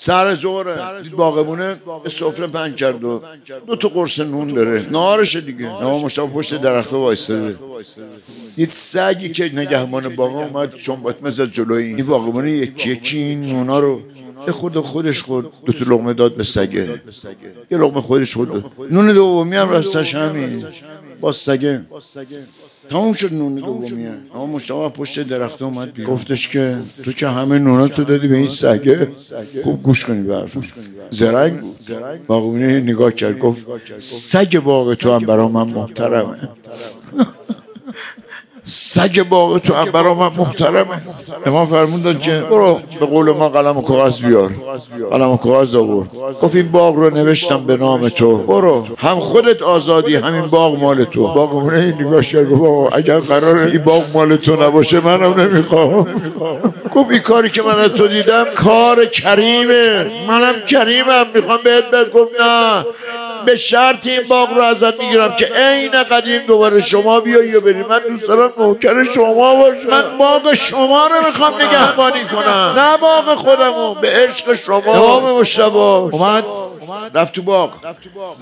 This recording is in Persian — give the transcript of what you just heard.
سر ظهره باغبونه سفره پهن کرد و 2 تا قرص نون داره، نهارشه دیگه. امام مشتاق پشت درخت وایساده، دید سگی که نگهبان باغ اومد چنباتمه زد جلوی این باغبونه. یکی یکی این نونا رو خودش خورد. 2 تا لقمه داد به سگه، یه لقمه خودش خورد. نون دومی هم راستش همین با سگه تموم شد. نون دومیه. اما مشتاق پشت درخت اومد بیرون، گفتش که تو که همه نونا تو دادی به این سگه، خوب گوش کنی به حرفم. زرنگ بود. باغبونه نگاه کرد گفت سگ باغ تو هم برا من محترمه. سگ باغ تو هم برا من محترمه. امام فرمودن که برو به قول ما قلم و کاغذ بیار. قلم و کاغذ آورد، گفت این باغ رو نوشتم به نام تو، برو، هم خودت آزادی، همین باغ مال تو. باغبونه نگاه کرد گفت بابا اگر قراره این باغ مال تو نباشه منم نمیخوام. گفت این کاری که من از تو دیدم کار کریمه، منم کریمم، میخوام بهت بگم نه، به شرط این باغ رو ازت میگیرم که عین قدیم دوباره شما بیایی و بری. من دوست دارم نوکر شما باشم، من باغ شما رو میخوام نگهبانی کنم، نه باغ خودمو، به عشق شما. امام مشتبه اومد رفت تو باغ.